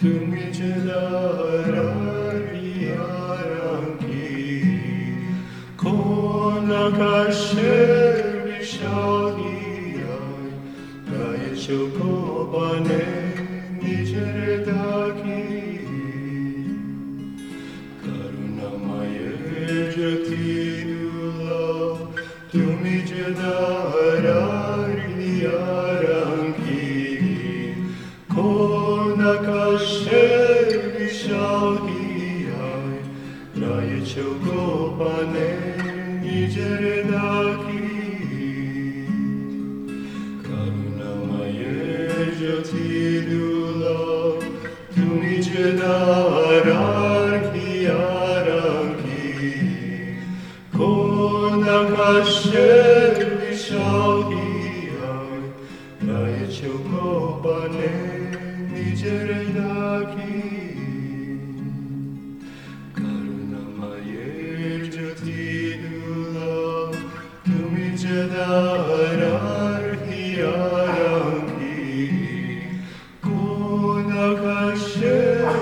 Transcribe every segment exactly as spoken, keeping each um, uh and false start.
তুমি যে দাঁড়াইয়ার কি কোন আকাশের বিষাদিয়ায় গায়ে চোখবানে নিজের ডাকি করুণাময়ের জ্যোতি দুলাও তুমি যে দাঁড়াইয়ার কি কোন আকাশের বিষাদিয়ায় গায়ে চোখবানে নিজের ডাকি করুণাময়ের জ্যোতি দুলাও তুমি যে দাঁড়ার কি কোন আকাশের বিষাদিয়ায় গায়ে চোখবানে নিজের ডাকি করুণাময়ের জ্যোতি দুলাও তুমি যে দাঁড়ার কি কোন আকাশের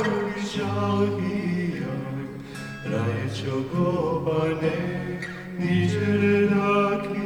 বিষাদিয়ায় গায়ে চোখবানে নিজের ডাকি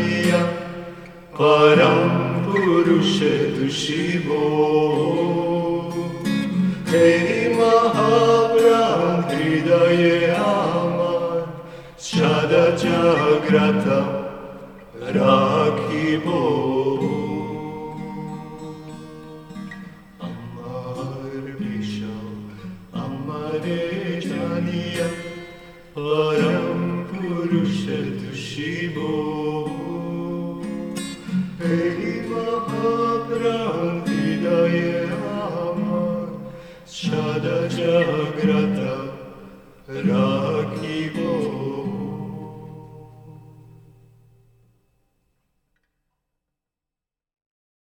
परम पुरुष शिवो জাগ্রতা রাখিব আমার বিষয় আমারে জানিয়া পরম পুরুষ তুষিব এই মহাপ্রাণ হৃদয়ে আমার সদা জাগ্রতা